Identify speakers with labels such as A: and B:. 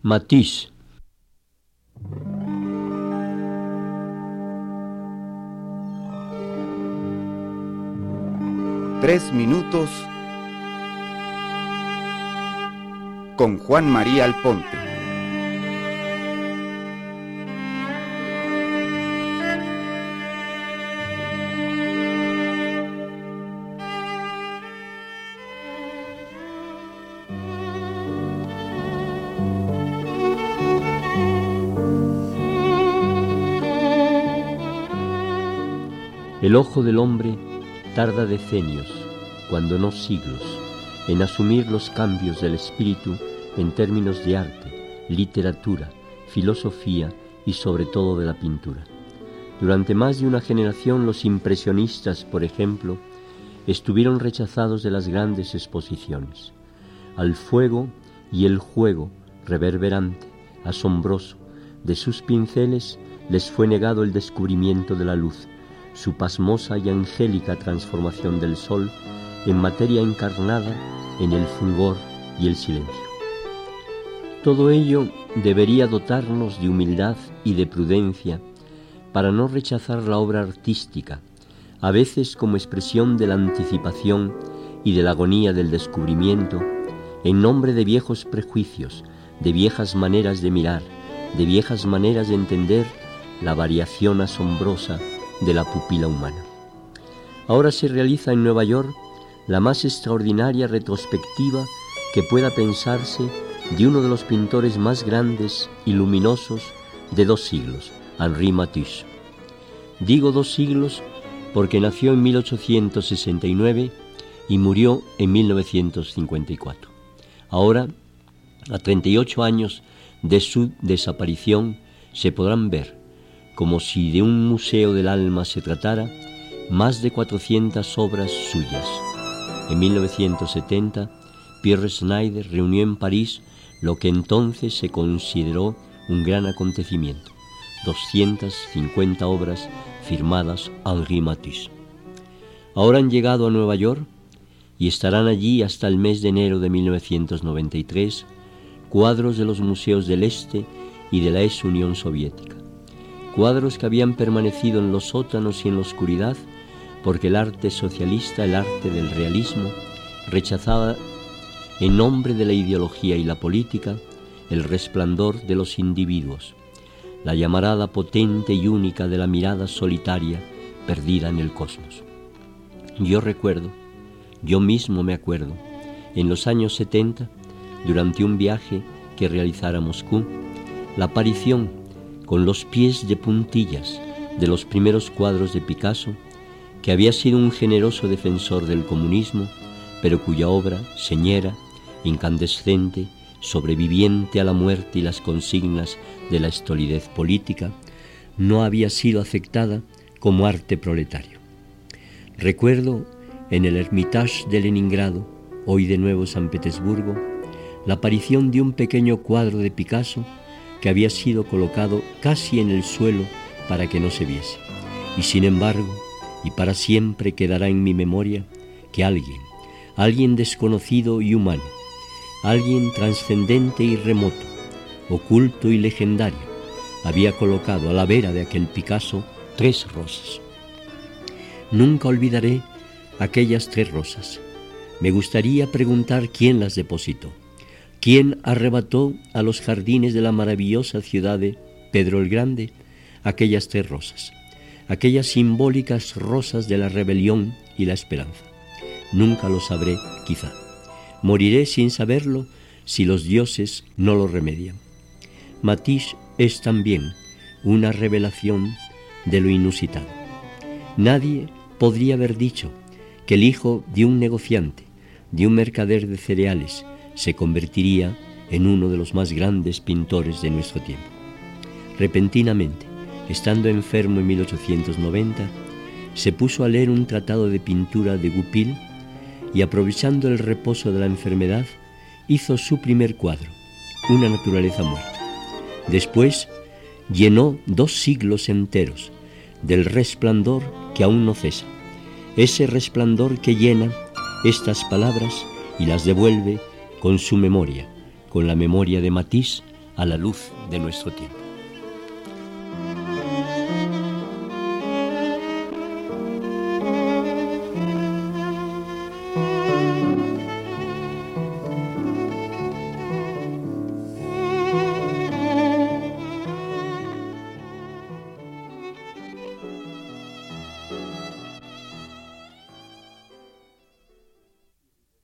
A: Matisse.
B: Tres minutos con Juan María Alponte.
A: El ojo del hombre tarda decenios, cuando no siglos, en asumir los cambios del espíritu en términos de arte, literatura, filosofía y sobre todo de la pintura. Durante más de una generación los impresionistas, por ejemplo, estuvieron rechazados de las grandes exposiciones. Al fuego y el juego reverberante, asombroso, de sus pinceles les fue negado el descubrimiento de la luz, su pasmosa y angélica transformación del sol en materia encarnada en el fulgor y el silencio. Todo ello debería dotarnos de humildad y de prudencia para no rechazar la obra artística, a veces como expresión de la anticipación y de la agonía del descubrimiento, en nombre de viejos prejuicios, de viejas maneras de mirar, de viejas maneras de entender la variación asombrosa de la pupila humana. Ahora se realiza en Nueva York la más extraordinaria retrospectiva que pueda pensarse de uno de los pintores más grandes y luminosos de 2 siglos, Henri Matisse. Digo 2 siglos porque nació en 1869 y murió en 1954. Ahora, a 38 años de su desaparición, se podrán ver, como si de un museo del alma se tratara, más de 400 obras suyas. En 1970, Pierre Schneider reunió en París lo que entonces se consideró un gran acontecimiento: 250 obras firmadas Henri Matisse. Ahora han llegado a Nueva York y estarán allí hasta el mes de enero de 1993 cuadros de los museos del Este y de la ex Unión Soviética. Cuadros que habían permanecido en los sótanos y en la oscuridad porque el arte socialista, el arte del realismo, rechazaba en nombre de la ideología y la política el resplandor de los individuos, la llamarada potente y única de la mirada solitaria perdida en el cosmos. Yo mismo me acuerdo, en los años 70, durante un viaje que realizara a Moscú, la aparición con los pies de puntillas de los primeros cuadros de Picasso, que había sido un generoso defensor del comunismo, pero cuya obra, señera, incandescente, sobreviviente a la muerte y las consignas de la estolidez política, no había sido aceptada como arte proletario. Recuerdo en el Hermitage de Leningrado, hoy de nuevo San Petersburgo, la aparición de un pequeño cuadro de Picasso que había sido colocado casi en el suelo para que no se viese. Y sin embargo, y para siempre quedará en mi memoria, que alguien desconocido y humano, alguien trascendente y remoto, oculto y legendario, había colocado a la vera de aquel Picasso 3 rosas. Nunca olvidaré aquellas 3 rosas. Me gustaría preguntar quién las depositó, quién arrebató a los jardines de la maravillosa ciudad de Pedro el Grande aquellas 3 rosas, aquellas simbólicas rosas de la rebelión y la esperanza. Nunca lo sabré, quizá. Moriré sin saberlo si los dioses no lo remedian. Matisse es también una revelación de lo inusitado. Nadie podría haber dicho que el hijo de un negociante, de un mercader de cereales, se convertiría en uno de los más grandes pintores de nuestro tiempo. Repentinamente, estando enfermo en 1890, se puso a leer un tratado de pintura de Goupil y, aprovechando el reposo de la enfermedad, hizo su primer cuadro, Una naturaleza muerta. Después llenó 2 siglos enteros del resplandor que aún no cesa, ese resplandor que llena estas palabras y las devuelve con su memoria, con la memoria de Matisse, a la luz de nuestro tiempo.